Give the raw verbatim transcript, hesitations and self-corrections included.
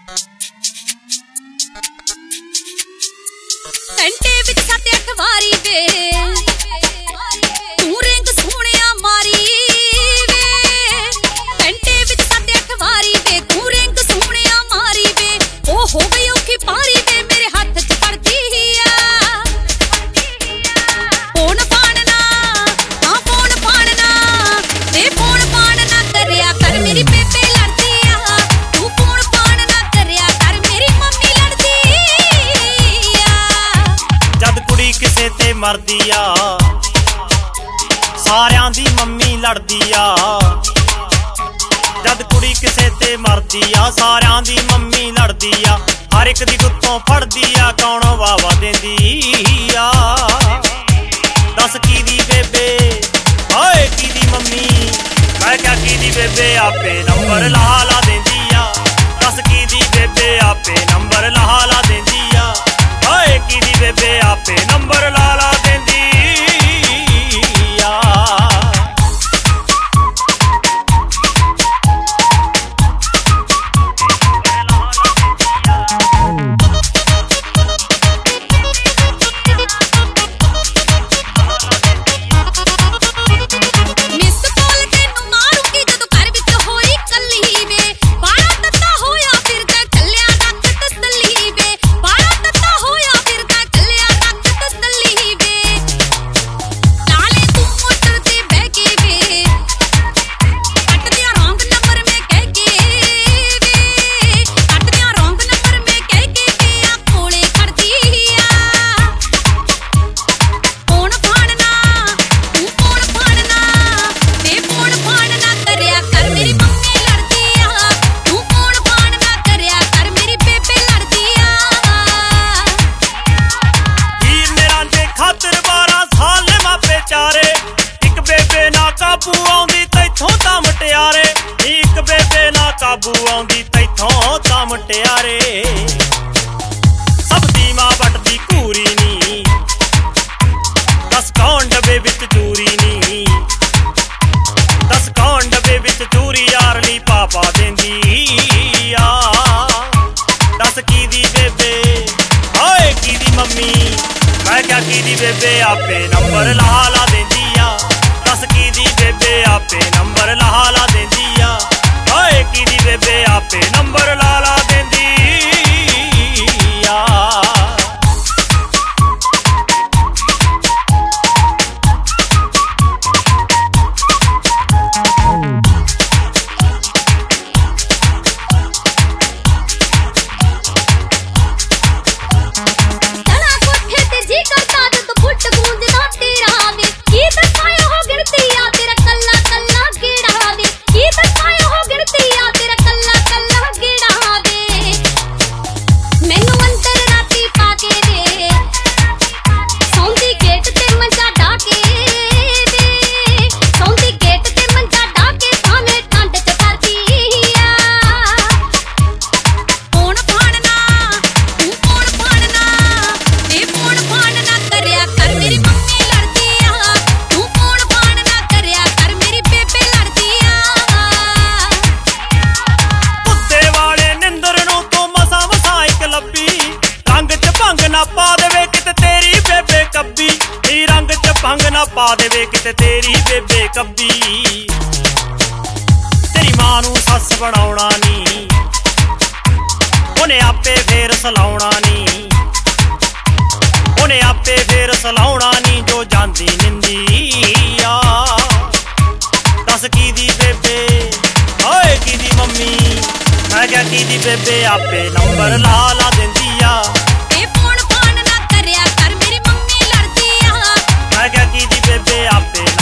घंटे विच सत अठ वारी वे तू रिंग सोहणिया मारी वे घंटे विच सत अठ वारी वे तू रिंग सोहणिया मारी वे ओ हो गई औखी पारी वे मेरे हथ च फड़दी आ फोन फाड़ना हां फोन फाड़ना ते फोन फाड़ना करया कर मेरी बेबे लड़दी आ तू फोन फाड़ना करया कर मेरी मम्मी लड़दी आ जद कुड़ी किसे ते मरदी आ सारियां दी मम्मी लड़दी आ जद कुड़ी किसे ते मरदी आ सारियां दी मम्मी लड़दी आ हर एक दी गुत्तों फड़दी आ कौन वावा देंदी आ दस की दी बेबे हाय की दी मम्मी मैं क्या की दी बेबे आपे नंबर ला ला देंदी आ दस की दी बेबे आपे नंबर ला ला देंदी आ हाय की दी बेबे आपे नंबर ला ला देंदी काबू आउंदी तैथों तां मुटियारे सब दी मां बटदी घूरी नी दस कौन डब्बे विच चूरी नी दस कौन डब्बे विच चूरी यारली पापा देंदी आ दस की दी बेबे हाय की दी मम्मी मैं क्या की दी बेबे आपे नंबर ला ला देंदी आ दस की दी बेबे आपे नंबर ला ला देंदी आ हाय की दी बेबे आपे नंबर ला ला देंदी आ भंग ना पा देवे किते तेरी बेबे कब्बी तेरी मां नू सस बनाउणा नी ओने आपे फेर सलाउणा नी ओने आपे फेर सलाउणा नी जो जांदी निंदी आ दस की दी बेबे हाय की दी मम्मी मैं क्या की दी बेबे आपे नंबर ला ला देंदी आ फोन फान ना करया कर मेरी मम्मी लड़दी आ मैं क्या की दी बेबे आपे